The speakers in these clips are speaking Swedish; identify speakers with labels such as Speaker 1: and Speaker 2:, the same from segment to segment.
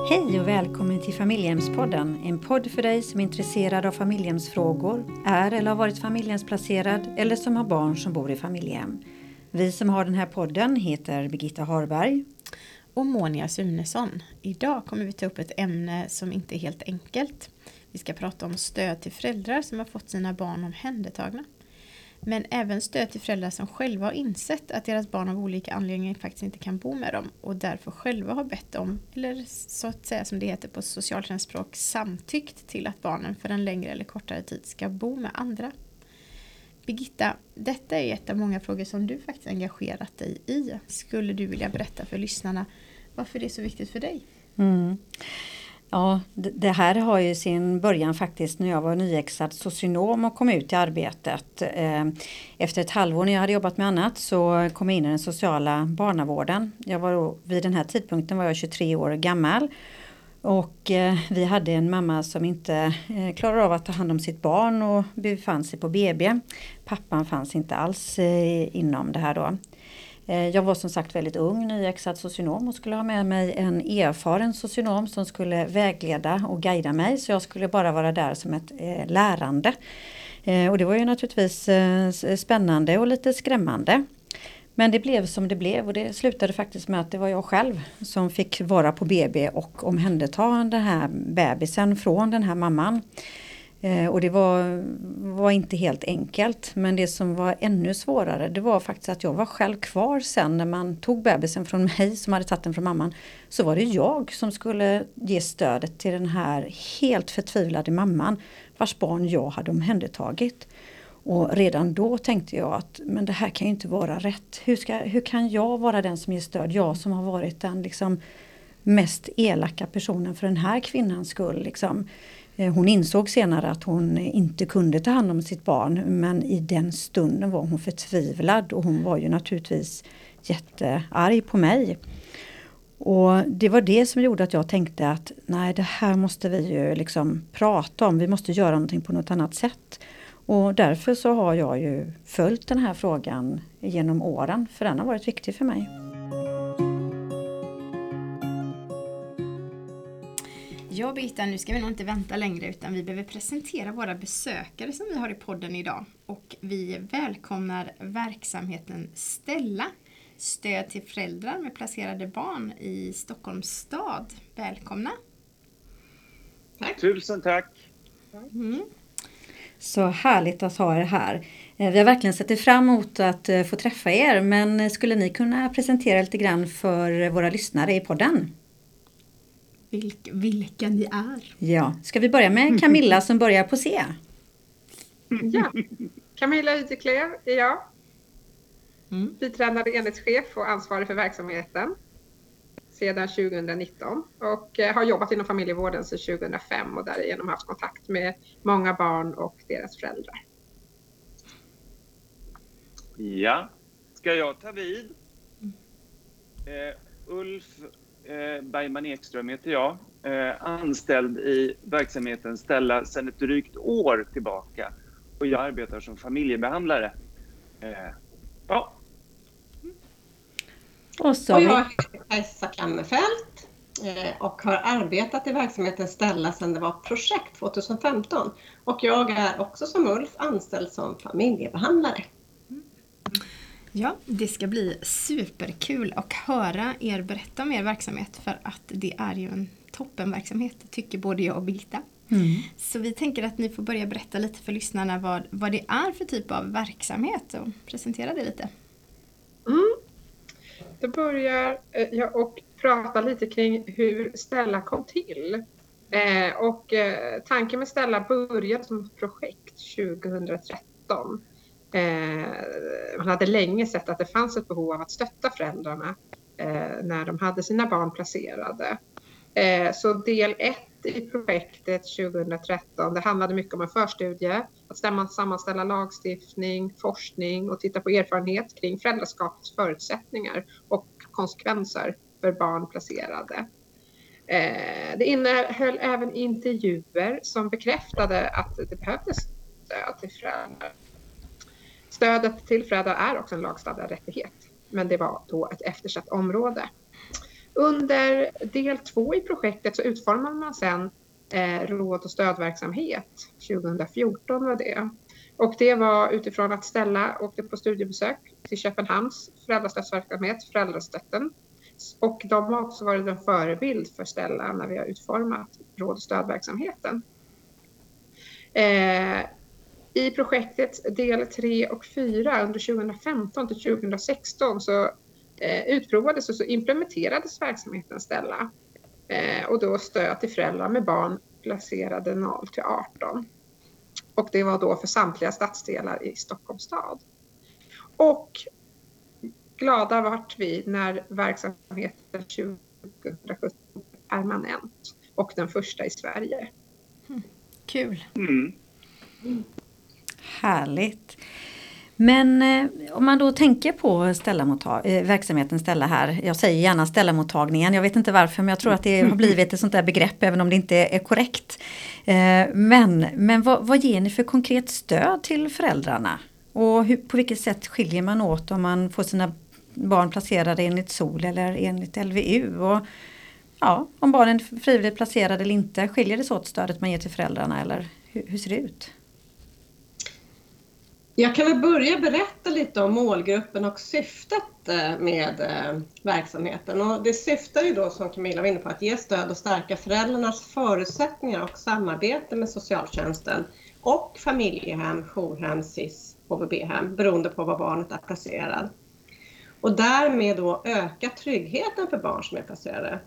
Speaker 1: Hej och välkommen till Familjehemspodden, en podd för dig som är intresserad av familjehemsfrågor, är eller har varit familjehemsplacerad eller som har barn som bor i familjehem. Vi som har den här podden heter Birgitta Harberg
Speaker 2: och Monia Sunesson. Idag kommer vi ta upp ett ämne som inte är helt enkelt. Vi ska prata om stöd till föräldrar som har fått sina barn omhändertagna. Men även stöd till föräldrar som själva har insett att deras barn av olika anledningar faktiskt inte kan bo med dem och därför själva har bett om, eller så att säga som det heter på socialtjänstspråk, samtyckt till att barnen för en längre eller kortare tid ska bo med andra. Birgitta, detta är ett av många frågor som du faktiskt engagerat dig i. Skulle du vilja berätta för lyssnarna varför det är så viktigt för dig?
Speaker 1: Ja, det här har ju sin början faktiskt när jag var nyexad socionom och kom ut i arbetet. Efter ett halvår när jag hade jobbat med annat så kom jag in i den sociala barnavården. Vid den här tidpunkten var jag 23 år gammal. Och vi hade en mamma som inte klarade av att ta hand om sitt barn och befann sig på BB. Pappan fanns inte alls inom det här då. Jag var som sagt väldigt ung, nyexad socionom och skulle ha med mig en erfaren socionom som skulle vägleda och guida mig. Så jag skulle bara vara där som ett lärande. Och det var ju naturligtvis spännande och lite skrämmande. Men det blev som det blev och det slutade faktiskt med att det var jag själv som fick vara på BB och omhänderta den här bebisen från den här mamman. Och det var inte helt enkelt, men det som var ännu svårare det var faktiskt att jag var själv kvar sen när man tog bebisen från mig som hade tagit den från mamman. Så var det jag som skulle ge stödet till den här helt förtvivlade mamman vars barn jag hade omhändertagit. Och redan då tänkte jag att men det här kan ju inte vara rätt. Hur kan jag vara den som ger stöd? Jag som har varit den liksom mest elaka personen för den här kvinnans skull liksom. Hon insåg senare att hon inte kunde ta hand om sitt barn, men i den stunden var hon förtvivlad och hon var ju naturligtvis jättearg på mig. Och det var det som gjorde att jag tänkte att nej, det här måste vi ju liksom prata om, vi måste göra någonting på något annat sätt. Och därför så har jag ju följt den här frågan genom åren, för den har varit viktig för mig.
Speaker 2: Ja, Birgitta, nu ska vi nog inte vänta längre utan vi behöver presentera våra besökare som vi har i podden idag. Och vi välkomnar verksamheten Stella, stöd till föräldrar med placerade barn i Stockholms stad. Välkomna!
Speaker 3: Tack. Tusen tack!
Speaker 1: Så härligt att ha er här. Vi har verkligen sett fram emot att få träffa er, men skulle ni kunna presentera lite grann för våra lyssnare i podden?
Speaker 2: Vilka ni är.
Speaker 1: Ja, ska vi börja med Camilla som börjar på C?
Speaker 4: Ja, Camilla Yteklev är jag. Biträdande enhetschef och ansvarig för verksamheten sedan 2019 och har jobbat inom familjevården sedan 2005 och därigenom haft kontakt med många barn och deras föräldrar.
Speaker 3: Ja, ska jag ta vid? Ulf Bergman Ekström heter jag, anställd i verksamheten Stella sedan ett drygt år tillbaka och jag arbetar som familjebehandlare. Ja.
Speaker 5: Och jag heter Kajsa Kammerfelt och har arbetat i verksamheten Stella sedan det var projekt 2015 och jag är också som Ulf anställd som familjebehandlare.
Speaker 2: Ja, det ska bli superkul att höra er berätta om er verksamhet för att det är ju en toppenverksamhet, tycker både jag och Birgitta. Så vi tänker att ni får börja berätta lite för lyssnarna vad det är för typ av verksamhet och presentera det lite.
Speaker 4: Då börjar jag och prata lite kring hur Stella kom till. Tanken med Stella började som ett projekt 2013. Man hade länge sett att det fanns ett behov av att stötta föräldrarna när de hade sina barn placerade. Så del 1 i projektet 2013, det handlade mycket om en förstudie, att sammanställa lagstiftning, forskning och titta på erfarenhet kring föräldraskapets förutsättningar och konsekvenser för barn placerade. Det innehöll även intervjuer som bekräftade att det behövdes stöd till föräldrar. Stödet till föräldrar är också en lagstadgad rättighet, men det var då ett eftersatt område. Under del 2 i projektet så utformar man sedan råd- och stödverksamhet. 2014 var det. Och det var utifrån att Stella åkte på studiebesök till Köpenhamns föräldrastödsverksamhet, Föräldrastötten. Och de har också varit en förebild för Stella när vi har utformat råd- och stödverksamheten. I projektets del 3 och 4 under 2015 till 2016 så utprovades och så implementerades verksamheten Stella. Och då stöd till föräldrar med barn placerade 0 till 18. Och det var då för samtliga stadsdelar i Stockholms stad. Och glada vart vi när verksamheten 2017 permanent och den första i Sverige.
Speaker 2: Kul.
Speaker 1: Härligt. Men om man då tänker på verksamheten Stella här. Jag säger gärna Stella-mottagningen. Jag vet inte varför, men jag tror att det har blivit ett sånt där begrepp även om det inte är korrekt. Men vad ger ni för konkret stöd till föräldrarna? Och på vilket sätt skiljer man åt om man får sina barn placerade enligt SOL eller enligt LVU? Och ja, om barnen är frivilligt placerade eller inte, skiljer det så åt stödet man ger till föräldrarna eller hur ser det ut?
Speaker 5: Jag kan väl börja berätta lite om målgruppen och syftet med verksamheten. Och det syftar ju då, som Camilla var inne på, att ge stöd och stärka föräldrarnas förutsättningar och samarbete med socialtjänsten och familjehem, jourhem, SIS, HVB-hem, beroende på var barnet är placerad. Och därmed då öka tryggheten för barn som är placerade.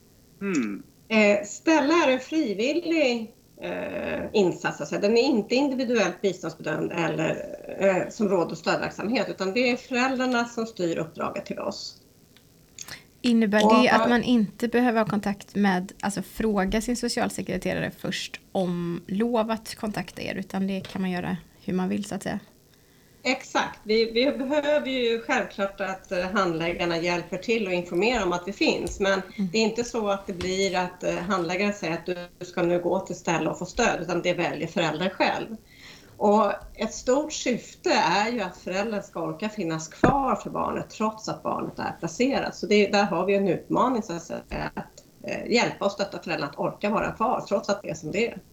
Speaker 5: Stella är en frivillig insats. Alltså. Den är inte individuellt biståndsbedömd eller som råd- och stödverksamhet, utan det är föräldrarna som styr uppdraget till oss.
Speaker 2: Innebär det att man inte behöver ha kontakt med, alltså fråga sin socialsekreterare först om lov att kontakta er, utan det kan man göra hur man vill så att säga?
Speaker 5: Exakt. Vi behöver ju självklart att handläggarna hjälper till och informerar om att vi finns. Men det är inte så att det blir att handläggaren säger att du ska nu gå till Stella och få stöd, utan det väljer föräldrar själv. Och ett stort syfte är ju att föräldrar ska orka finnas kvar för barnet trots att barnet är placerat. Så där har vi en utmaning så att säga, att hjälpa och stötta föräldrarna att orka vara kvar trots att det är som det är.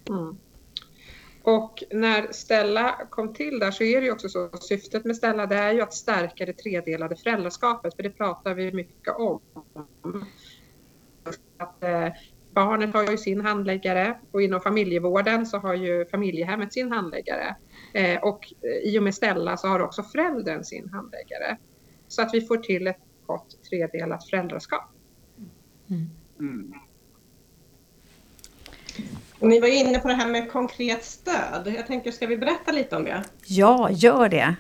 Speaker 4: Och när Stella kom till där så är det ju också så, syftet med Stella det är ju att stärka det tredelade föräldraskapet, för det pratar vi mycket om. Att barnet har ju sin handläggare och inom familjevården så har ju familjehemmet sin handläggare. Och i och med Stella så har också föräldern sin handläggare. Så att vi får till ett gott tredelat föräldraskap.
Speaker 5: Och ni var inne på det här med konkret stöd. Jag tänker, ska vi berätta lite om det?
Speaker 1: Ja, gör det.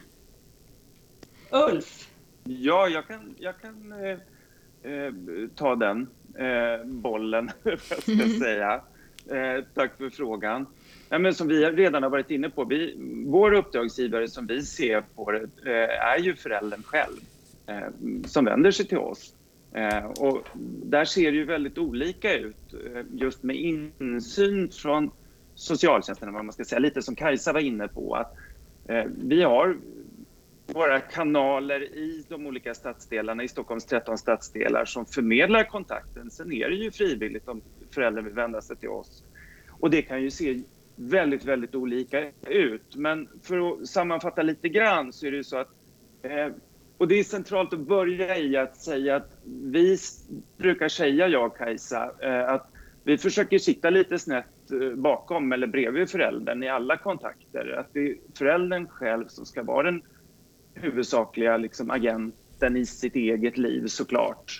Speaker 5: Ulf?
Speaker 3: Ja, jag kan ta den bollen, jag ska säga. Tack för frågan. Ja, men som vi redan har varit inne på, vår uppdragsgivare som vi ser på det är ju föräldern själv som vänder sig till oss. Och där ser det ju väldigt olika ut just med insyn från socialtjänsten, vad man ska säga, lite som Kajsa var inne på, att vi har våra kanaler i de olika stadsdelarna, i Stockholms 13 stadsdelar som förmedlar kontakten. Sen är det ju frivilligt om föräldern vill vända sig till oss. Och det kan ju se väldigt, väldigt olika ut. Men för att sammanfatta lite grann så är det ju så att och det är centralt att börja i att säga att vi brukar säga, jag och Kajsa, att vi försöker sitta lite snett bakom eller bredvid föräldern i alla kontakter. Att det är föräldern själv som ska vara den huvudsakliga liksom, agenten i sitt eget liv såklart.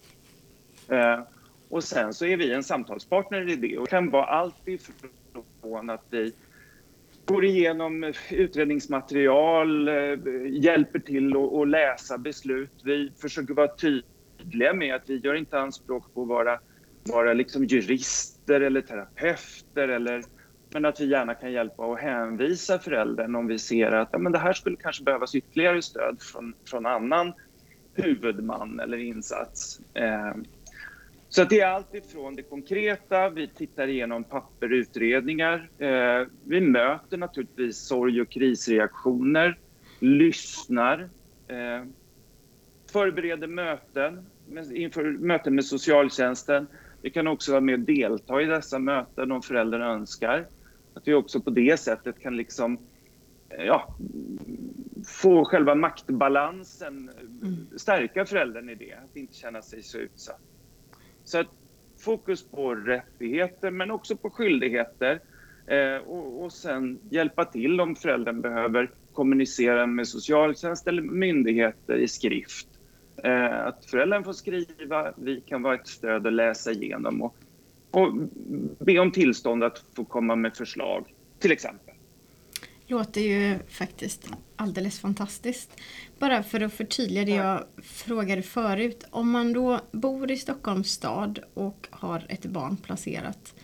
Speaker 3: Och sen så är vi en samtalspartner i det och kan vara allt ifrån att vi går igenom utredningsmaterial, hjälper till att läsa beslut. Vi försöker vara tydliga med att vi gör inte anspråk på att vara liksom jurister eller terapeuter, men att vi gärna kan hjälpa och hänvisa föräldern om vi ser att ja, men det här skulle kanske behövas ytterligare stöd från annan huvudman eller insats. Så att det är allt ifrån det konkreta, vi tittar igenom papper, utredningar, vi möter naturligtvis sorg- och krisreaktioner, lyssnar, förbereder möten inför möten med socialtjänsten. Vi kan också vara med och delta i dessa möten om föräldrarna önskar. Att vi också på det sättet kan liksom, få själva maktbalansen, stärka föräldern i det, att inte känna sig så utsatt. Så att fokus på rättigheter men också på skyldigheter, och sen hjälpa till om föräldern behöver kommunicera med socialtjänst eller myndigheter i skrift. Att föräldern får skriva, vi kan vara ett stöd att läsa igenom och be om tillstånd att få komma med förslag, till exempel.
Speaker 2: Låter ju faktiskt alldeles fantastiskt. Bara för att förtydliga det jag frågade förut. Om man då bor i Stockholms stad och har ett barn placerat.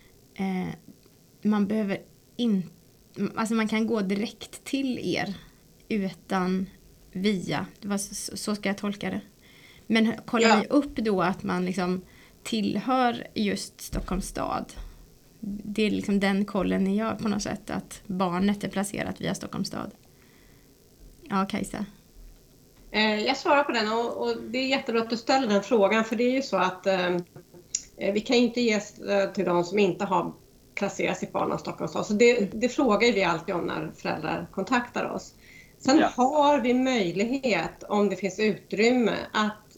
Speaker 2: Man behöver inte, alltså man kan gå direkt till er utan via, så ska jag tolka det. Men kollar ni upp då att man liksom tillhör just Stockholms stad? Det är liksom den kollen ni gör på något sätt, att barnet är placerat via Stockholms stad. Ja, Kajsa.
Speaker 5: Jag svarar på den och det är jättebra att du ställer den frågan, för det är ju så att vi kan inte ge stöd till de som inte har placerat sitt barn av Stockholms stad. Så det frågar vi alltid om när föräldrar kontaktar oss. Sen har vi möjlighet, om det finns utrymme, att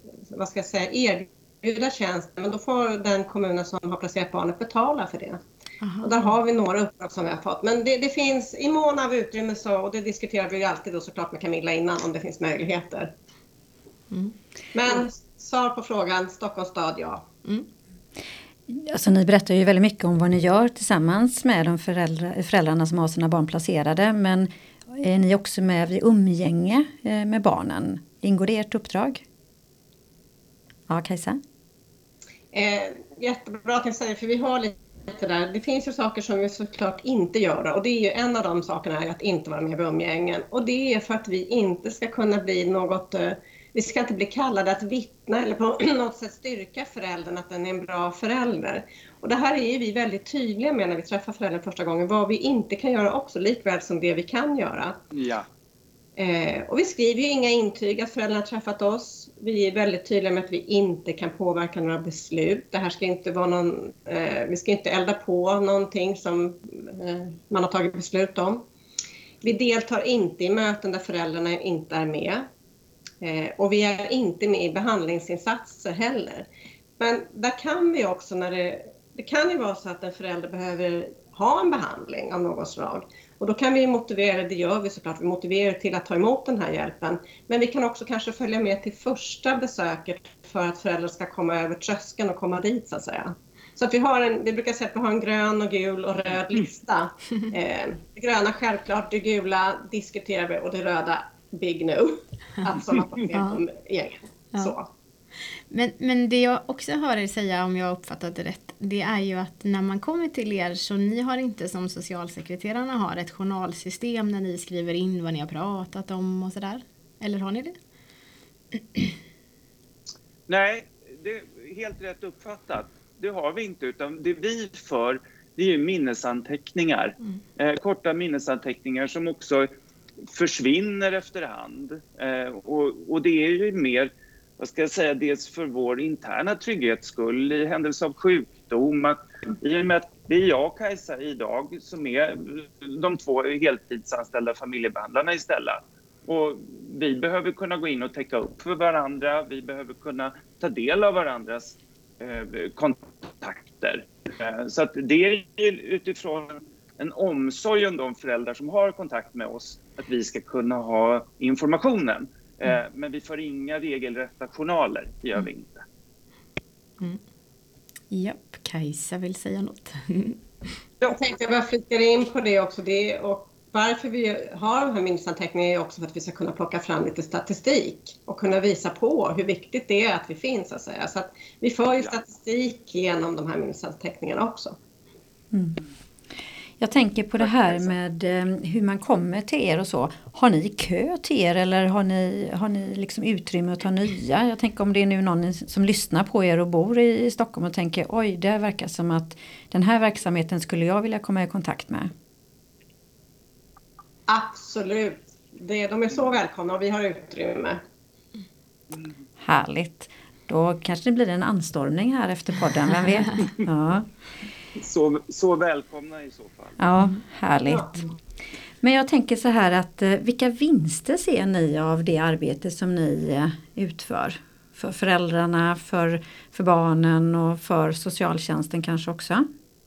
Speaker 5: erbjuda tjänsten, men då får den kommunen som har placerat barnet betala för det. Aha. Och där har vi några uppdrag som vi har fått. Men det finns i mån av utrymme, och det diskuterar vi alltid då såklart med Camilla innan, om det finns möjligheter. Men svar på frågan, Stockholms stad, ja.
Speaker 1: Alltså, ni berättar ju väldigt mycket om vad ni gör tillsammans med de föräldrarna som har sina barn placerade, men är ni också med vid umgänge med barnen? Ingår det i ert uppdrag? Ja, Kajsa?
Speaker 5: Jättebra att jag säger, för vi har lite där. Det finns ju saker som vi såklart inte gör, och det är ju en av de sakerna är att inte vara med vid umgängen. Och det är för att vi inte ska kunna bli något, vi ska inte bli kallade att vittna eller på något sätt styrka föräldern att den är en bra förälder. Och det här är ju vi väldigt tydliga med när vi träffar föräldern första gången, vad vi inte kan göra också, likväl som det vi kan göra.
Speaker 3: Ja.
Speaker 5: Och vi skriver ju inga intyg att föräldrarna har träffat oss. Vi är väldigt tydliga med att vi inte kan påverka några beslut. Det här ska inte vara någon, vi ska inte elda på någonting som man har tagit beslut om. Vi deltar inte i möten där föräldrarna inte är med. Och vi är inte med i behandlingsinsatser heller. Men där kan vi också, när det kan ju vara så att en förälder behöver ha en behandling av något slag. Och då kan vi motivera, det gör vi såklart, vi motiverar till att ta emot den här hjälpen. Men vi kan också kanske följa med till första besöket för att föräldrar ska komma över tröskeln och komma dit, så att säga. Så att vi brukar säga att vi har en grön och gul och röd lista. Det gröna självklart, det gula diskuterar vi och det röda big no. Alltså man får med egen. Så.
Speaker 2: Men det jag också hör er säga, om jag uppfattat det rätt, det är ju att när man kommer till er, så ni har inte som socialsekreterarna har ett journalsystem när ni skriver in vad ni har pratat om och sådär. Eller har ni det?
Speaker 3: Nej, det är helt rätt uppfattat. Det har vi inte, utan det vi för, det är ju minnesanteckningar. Korta minnesanteckningar som också försvinner efterhand. Och det är ju mer, vad ska jag säga, dels för vår interna trygghets skull i händelse av sjukdom. Att, i och med att det är jag och Kajsa idag som är de två heltidsanställda familjebehandlarna istället. Och vi behöver kunna gå in och täcka upp för varandra. Vi behöver kunna ta del av varandras kontakter. Så att det är utifrån en omsorg om de föräldrar som har kontakt med oss, att vi ska kunna ha informationen. Men vi får inga regelrätta journaler, det gör vi inte.
Speaker 2: Japp, Kajsa vill säga något.
Speaker 5: Jag tänkte bara flytta in på det också. Och varför vi har de här minnesanteckningarna är också för att vi ska kunna plocka fram lite statistik och kunna visa på hur viktigt det är att vi finns, så att säga. Så att vi får ju statistik genom de här minnesanteckningarna också.
Speaker 1: Jag tänker på det här med hur man kommer till er och så. Har ni kö till er eller har ni liksom utrymme att ta nya? Jag tänker om det är nu någon som lyssnar på er och bor i Stockholm och tänker oj, det verkar som att den här verksamheten skulle jag vilja komma i kontakt med.
Speaker 5: Absolut. De är så välkomna och vi har utrymme.
Speaker 1: Härligt. Då kanske det blir en anstormning här efter podden, vem vet? Ja.
Speaker 3: Så välkomna i så fall.
Speaker 1: Ja, härligt. Men jag tänker så här att vilka vinster ser ni av det arbete som ni utför? För föräldrarna, för barnen och för socialtjänsten kanske också?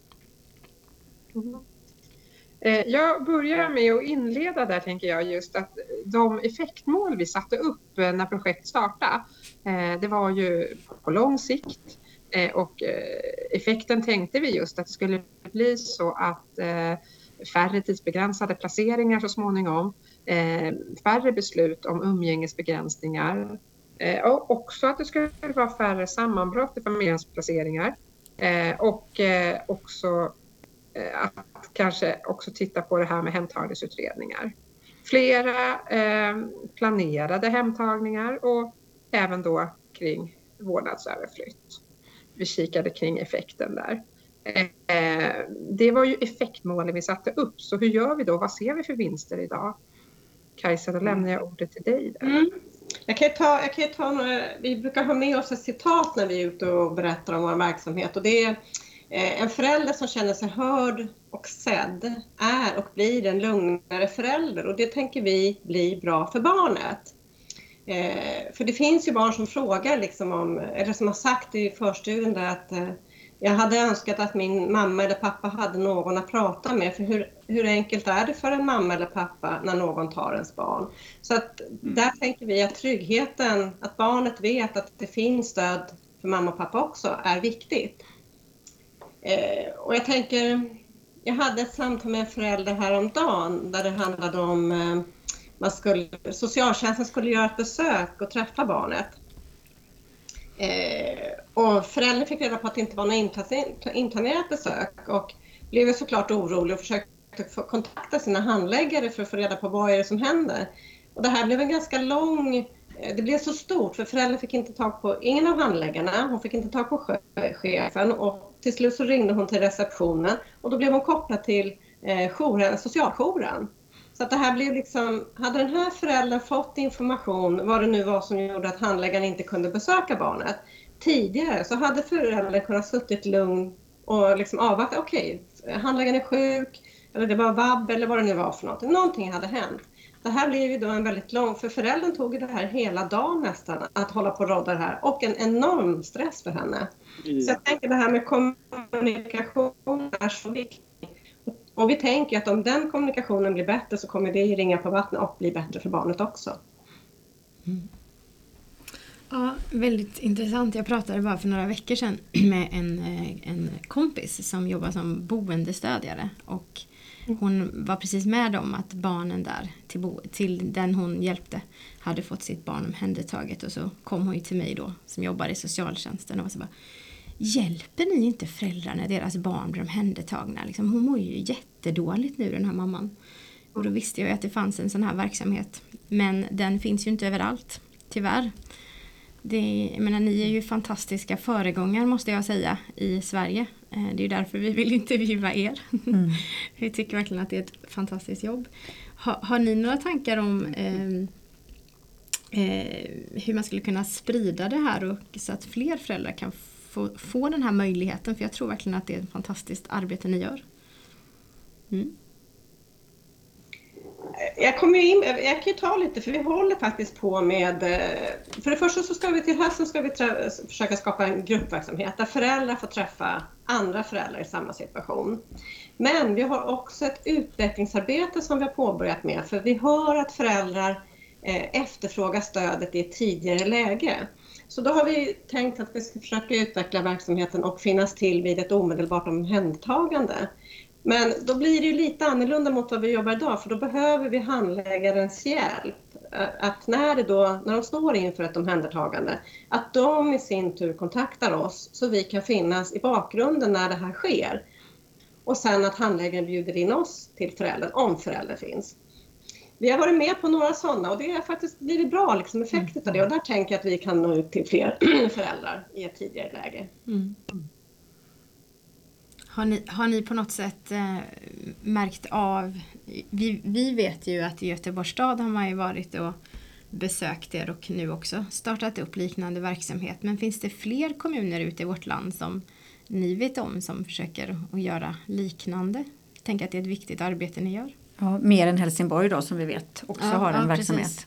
Speaker 4: Jag börjar med att inleda där, tänker jag, just att de effektmål vi satte upp när projektet startade, det var ju på lång sikt, och effekten tänkte vi just att det skulle bli så att färre tidsbegränsade placeringar så småningom, färre beslut om umgängesbegränsningar, och också att det skulle vara färre sammanbrott i familjens placeringar, och också att kanske också titta på det här med hemtagningsutredningar. Flera planerade hemtagningar och även då kring vårdnadsöverflytt. Vi kikade kring effekten där. Det var ju effektmålen vi satte upp. Så hur gör vi då? Vad ser vi för vinster idag? Kajsa, då lämnar jag ordet till dig där.
Speaker 5: Jag kan ta några, vi brukar ha med oss ett citat när vi är ute och berättar om vår verksamhet. Och det är en förälder som känner sig hörd och sedd är och blir en lugnare förälder. Och det tänker vi bli bra för barnet. För det finns ju barn som frågar liksom om, eller som har sagt i förstudien där att jag hade önskat att min mamma eller pappa hade någon att prata med. För hur enkelt är det för en mamma eller pappa när någon tar ens barn? Så att där tänker vi att tryggheten, att barnet vet att det finns stöd för mamma och pappa också är viktigt. Och jag tänker, jag hade ett samtal med en förälder häromdagen där det handlade om socialtjänsten skulle göra ett besök och träffa barnet. Och föräldern fick reda på att det inte var något inplanerat besök och blev såklart orolig och försökte få kontakta sina handläggare för att få reda på vad är det som händer. Och det här blev en ganska lång, det blev så stort för föräldern fick inte tag på ingen av handläggarna, hon fick inte tag på chefen och till slut så ringde hon till receptionen och då blev hon kopplad till socialjouren. Så att det här blev liksom, hade den här föräldern fått information, vad det nu var som gjorde att handläggaren inte kunde besöka barnet tidigare, så hade föräldern kunnat suttit lugn och liksom avvakta, okej, handläggaren är sjuk, eller det var vabb eller vad det nu var för någonting. Någonting hade hänt. Det här blev ju då en väldigt lång, för föräldern tog det här hela dagen nästan, att hålla på och rodda det här, och en enorm stress för henne. Ja. Så jag tänker det här med kommunikation är så viktigt. Och vi tänker att om den kommunikationen blir bättre så kommer det ringa på vattnet och bli bättre för barnet också.
Speaker 2: Mm. Ja, väldigt intressant. Jag pratade bara för några veckor sedan med en kompis som jobbar som boendestödjare. Och hon var precis med om att barnen där till den hon hjälpte hade fått sitt barn omhändertaget. Och så kom hon ju till mig då som jobbar i socialtjänsten och var så bara, hjälper ni inte föräldrar när deras barn blir omhändertagna? Liksom, hon mår ju jättedåligt nu, den här mamman. Och då visste jag att det fanns en sån här verksamhet. Men den finns ju inte överallt, tyvärr. Jag menar, ni är ju fantastiska föregångare måste jag säga i Sverige. Det är ju därför vi vill intervjua er. Vi tycker verkligen att det är ett fantastiskt jobb. Har ni några tankar om hur man skulle kunna sprida det här och så att fler föräldrar kan få den här möjligheten? För jag tror verkligen att det är ett fantastiskt arbete ni gör.
Speaker 5: Jag kan ju ta lite, för vi håller faktiskt på med, för det första så ska vi till hösten försöka skapa en gruppverksamhet där föräldrar får träffa andra föräldrar i samma situation. Men vi har också ett utvecklingsarbete som vi har påbörjat med, för vi hör att föräldrar efterfrågar stödet i ett tidigare läge. Så då har vi tänkt att vi ska försöka utveckla verksamheten och finnas till vid ett omedelbart omhändertagande. Men då blir det ju lite annorlunda mot vad vi jobbar idag, för då behöver vi handläggarens hjälp. Att när de står inför ett omhändertagande, att de i sin tur kontaktar oss så vi kan finnas i bakgrunden när det här sker. Och sen att handläggaren bjuder in oss till föräldern om förälder finns. Vi har varit med på några sådana och det är faktiskt blivit bra liksom, effekter av det. Och där tänker jag att vi kan nå ut till fler föräldrar i ett tidigare läge.
Speaker 2: Mm. Har ni på något sätt märkt av, vi vet ju att i Göteborgs stad har man ju varit och besökt er och nu också startat upp liknande verksamhet. Men finns det fler kommuner ute i vårt land som ni vet om som försöker att göra liknande? Jag tänker att det är ett viktigt arbete ni gör.
Speaker 1: Ja, mer än Helsingborg då som vi vet också har en verksamhet.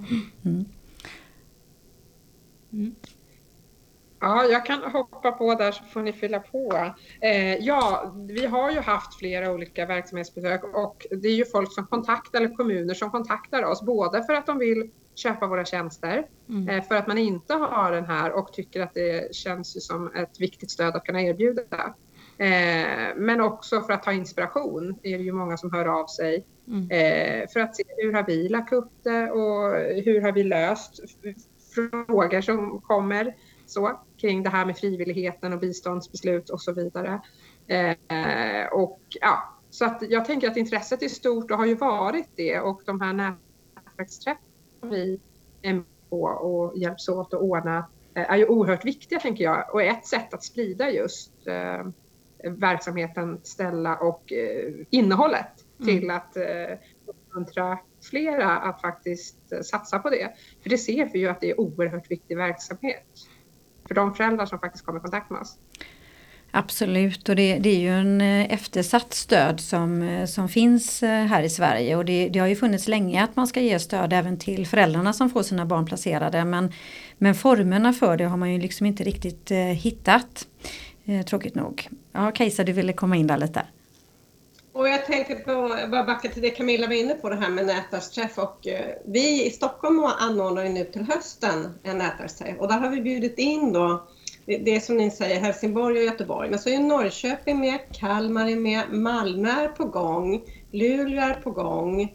Speaker 4: Ja, jag kan hoppa på där så får ni fylla på. Ja, vi har ju haft flera olika verksamhetsbesök och det är ju folk som kontaktar, eller kommuner som kontaktar oss, både för att de vill köpa våra tjänster, för att man inte har den här och tycker att det känns som ett viktigt stöd att kunna erbjuda. Men också för att ta inspiration är det ju många som hör av sig för att se hur har vi lagt upp det och hur har vi löst frågor som kommer så kring det här med frivilligheten och biståndsbeslut och så vidare. Och ja, så att jag tänker att intresset är stort och har ju varit det, och de här nätverksträffarna vi är med på och hjälps åt att ordna är ju oerhört viktiga, tänker jag, och ett sätt att sprida just verksamheten, ställa och innehållet till att uppmuntra flera att faktiskt satsa på det. För det ser vi ju att det är oerhört viktig verksamhet för de föräldrar som faktiskt kommer i kontakt med oss.
Speaker 1: Absolut, och det är ju en eftersatt stöd som finns här i Sverige, och det har ju funnits länge att man ska ge stöd även till föräldrarna som får sina barn placerade, men formerna för det har man ju liksom inte riktigt hittat, tråkigt nog. Ja, Kajsa, du ville komma in där lite.
Speaker 5: Och jag tänkte bara backa till det Camilla var inne på, det här med nätverksträff, och vi i Stockholm anordnar ju nu till hösten en nätverksträff, och där har vi bjudit in då, det är som ni säger, Helsingborg och Göteborg, men så är Norrköping med, Kalmar är med, Malmö är på gång, Luleå är på gång,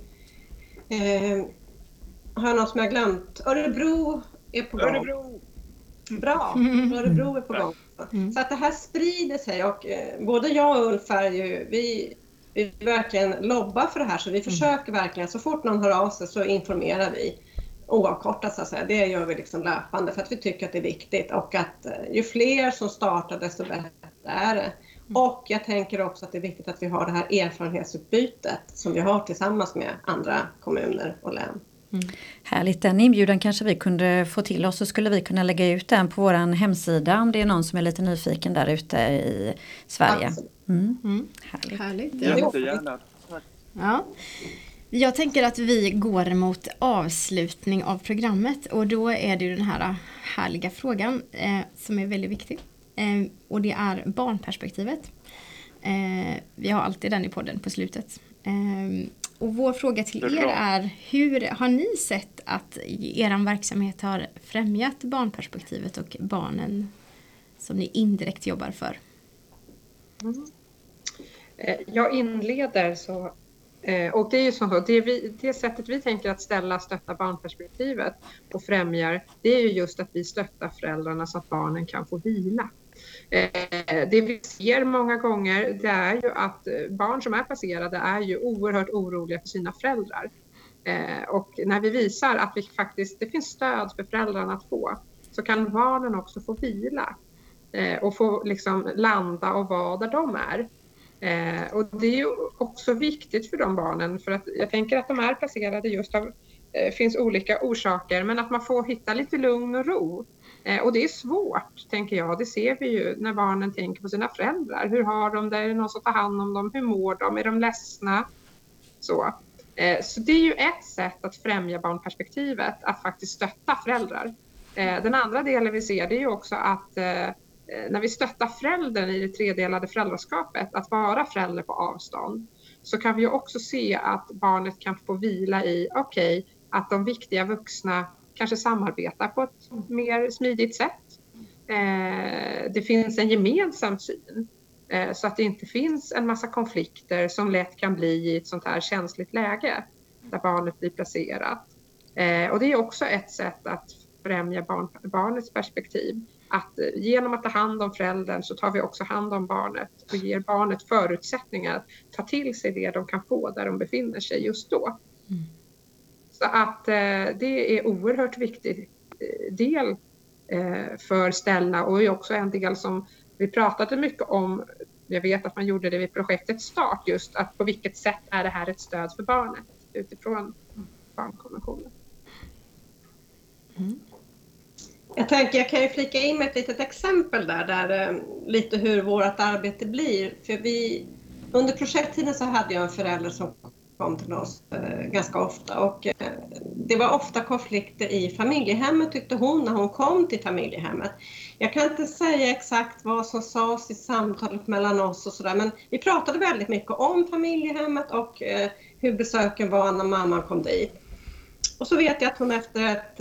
Speaker 5: har jag något som jag glömt? Örebro är på gång. Bra, Örebro är på gång. Så att det här sprider sig, och både jag och Ulf är ju, vi verkligen lobbar för det här, så vi försöker verkligen, så fort någon hör av sig så informerar vi oavkortat så att säga. Det gör vi liksom löpande för att vi tycker att det är viktigt, och att ju fler som startar desto bättre är det. Och jag tänker också att det är viktigt att vi har det här erfarenhetsutbytet som vi har tillsammans med andra kommuner och län.
Speaker 1: Härligt, den inbjudan kanske vi kunde få till oss, så skulle vi kunna lägga ut den på vår hemsida om det är någon som är lite nyfiken där ute i Sverige.
Speaker 2: Härligt.
Speaker 3: Jättegärna. Tack.
Speaker 2: Ja. Jag tänker att vi går mot avslutning av programmet, och då är det ju den här härliga frågan som är väldigt viktig, och det är barnperspektivet. Vi har alltid den i podden på slutet. Och vår fråga till er är, hur har ni sett att er verksamhet har främjat barnperspektivet och barnen som ni indirekt jobbar för?
Speaker 4: Jag inleder så, och det är ju så, det sättet vi tänker att stötta barnperspektivet och främjar, det är ju just att vi stöttar föräldrarna så att barnen kan få vila. Det vi ser många gånger, det är ju att barn som är placerade är ju oerhört oroliga för sina föräldrar. Och när vi visar att det finns stöd för föräldrarna att få, så kan barnen också få vila och få liksom landa och vara där de är. Och det är ju också viktigt för de barnen, för att jag tänker att de är placerade just av finns olika orsaker, men att man får hitta lite lugn och ro. Och det är svårt, tänker jag. Det ser vi ju när barnen tänker på sina föräldrar. Hur har de det? Är det någon som tar hand om dem? Hur mår de? Är de ledsna? Så det är ju ett sätt att främja barnperspektivet, att faktiskt stötta föräldrar. Den andra delen vi ser, det är ju också att när vi stöttar föräldern i det tredelade föräldraskapet, att vara förälder på avstånd, så kan vi ju också se att barnet kan få vila i, att de viktiga vuxna kanske samarbetar på ett mer smidigt sätt. Det finns en gemensam syn, så att det inte finns en massa konflikter som lätt kan bli i ett sånt här känsligt läge där barnet blir placerat. Och det är också ett sätt att främja barnets perspektiv. Att genom att ta hand om föräldern så tar vi också hand om barnet och ger barnet förutsättningar att ta till sig det de kan få där de befinner sig just då. Så att det är oerhört viktig del för Ställa, och är också en del som vi pratade mycket om. Jag vet att man gjorde det vid projektets start, just att på vilket sätt är det här ett stöd för barnet utifrån barnkonventionen.
Speaker 5: Jag kan ju flika in med ett litet exempel där lite hur vårt arbete blir. För under projekttiden så hade jag en förälder som kom till oss ganska ofta. Och det var ofta konflikter i familjehemmet, tyckte hon, när hon kom till familjehemmet. Jag kan inte säga exakt vad som sades i samtalet mellan oss och sådär. Men vi pratade väldigt mycket om familjehemmet och hur besöken var när mamman kom dit. Och så vet jag att hon efter ett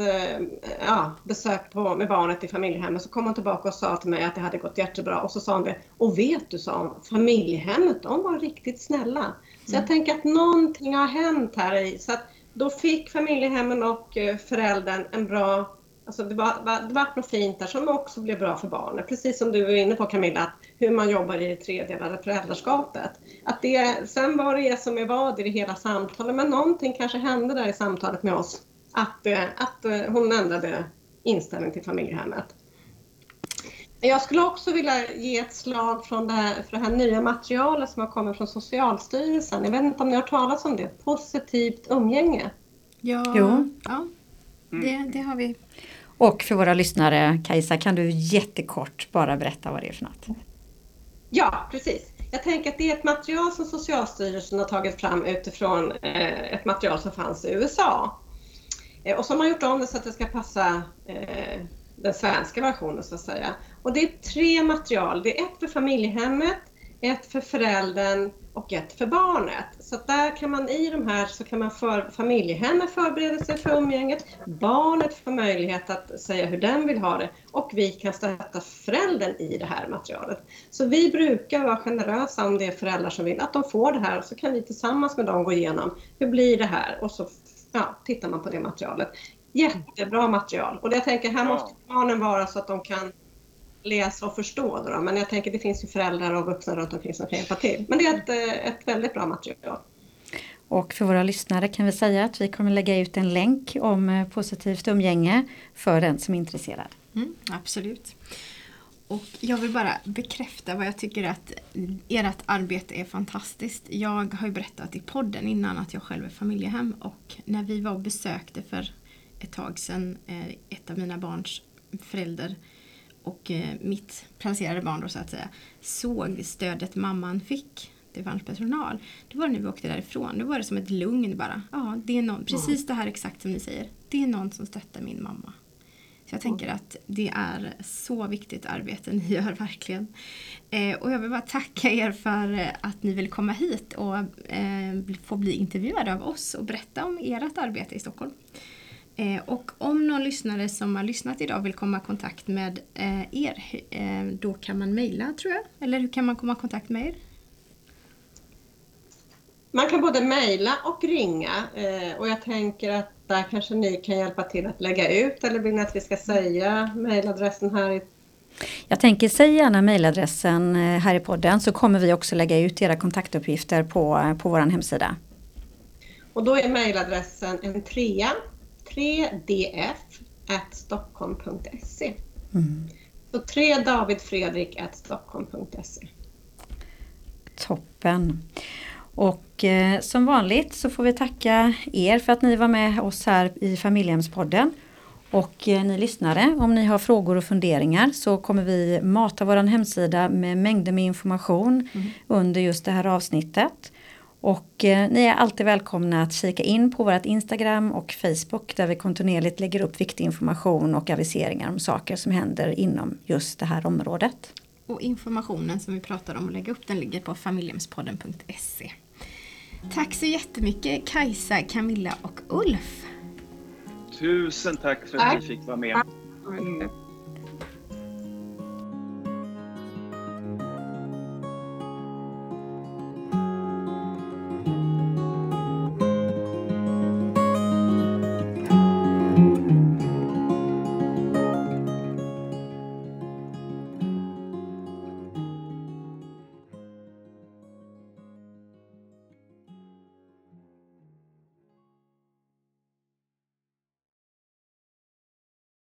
Speaker 5: besök med barnet i familjehemmet så kom hon tillbaka och sa till mig att det hade gått jättebra. Och så sa hon det, och vet du, sa hon, familjehemmet, de var riktigt snälla. Så jag tänker att någonting har hänt här i. Så att då fick familjehemmen och föräldern en bra, alltså det var något fint där som också blev bra för barnet. Precis som du var inne på, Camilla, att hur man jobbar i det tredelade föräldraskapet. Att sen var det som är vad i det hela samtalet, men någonting kanske hände där i samtalet med oss. Att hon ändrade inställning till familjehemmet. Jag skulle också vilja ge ett slag för det här nya materialet som har kommit från Socialstyrelsen. Jag vet inte om ni har talat om det. Positivt umgänge.
Speaker 2: Ja,
Speaker 1: Jo.
Speaker 2: Ja. Det har vi.
Speaker 1: Och för våra lyssnare, Kajsa, kan du jättekort bara berätta vad det är för något?
Speaker 5: Ja, precis. Jag tänker att det är ett material som Socialstyrelsen har tagit fram utifrån ett material som fanns i USA. Och som har gjort om det så att det ska passa den svenska versionen, så att säga. Och det är 3 material. Det är ett för familjehemmet, ett för föräldern och ett för barnet. Så att där kan man i de här så kan man familjehemmet förbereda sig för umgänget. Barnet får möjlighet att säga hur den vill ha det. Och vi kan stötta föräldern i det här materialet. Så vi brukar vara generösa om det är föräldrar som vill att de får det här. Så kan vi tillsammans med dem gå igenom hur blir det här. Och så tittar man på det materialet. Jättebra material. Och jag tänker här måste barnen vara så att de kan läsa och förstå då. Men jag tänker det finns ju föräldrar och vuxna runt omkring som kan hjälpa till. Men det är ett väldigt bra material.
Speaker 1: Och för våra lyssnare kan vi säga att vi kommer lägga ut en länk om positivt umgänge för den som är intresserad.
Speaker 2: Absolut. Och jag vill bara bekräfta vad jag tycker att ert arbete är fantastiskt. Jag har ju berättat i podden innan att jag själv är familjehem. Och när vi var och besökte för ett tag sedan ett av mina barns föräldrar och mitt placerade barn då, så att säga, såg stödet mamman fick. Det fanns personal. Då var det när vi åkte därifrån. Då var det som ett lugn bara. Ja, det är någon, precis det här exakt som ni säger. Det är någon som stöttar min mamma. Så jag tänker att det är så viktigt arbete ni gör verkligen. Och jag vill bara tacka er för att ni vill komma hit och få bli intervjuade av oss och berätta om ert arbete i Stockholm. Och om någon lyssnare som har lyssnat idag vill komma i kontakt med er, då kan man mejla, tror jag. Eller hur kan man komma i kontakt med er?
Speaker 5: Man kan både mejla och ringa. Och jag tänker att där kanske ni kan hjälpa till att lägga ut. Eller vill ni att vi ska säga mejladressen här?
Speaker 1: Jag tänker, säg gärna mejladressen här i podden, så kommer vi också lägga ut era kontaktuppgifter på vår hemsida. Och
Speaker 5: då är mejladressen en 3df@stockholm.se. Så 3davidfredrik@stockholm.se.
Speaker 1: Toppen. Och som vanligt så får vi tacka er för att ni var med oss här i Familjehemspodden. Och ni lyssnare, om ni har frågor och funderingar så kommer vi mata vår hemsida med mängder med information under just det här avsnittet. Och ni är alltid välkomna att kika in på vårt Instagram och Facebook där vi kontinuerligt lägger upp viktig information och aviseringar om saker som händer inom just det här området.
Speaker 2: Och informationen som vi pratar om att lägga upp, den ligger på familjehemspodden.se. Tack så jättemycket Kajsa, Camilla och Ulf.
Speaker 3: Tusen tack för att ni fick vara med.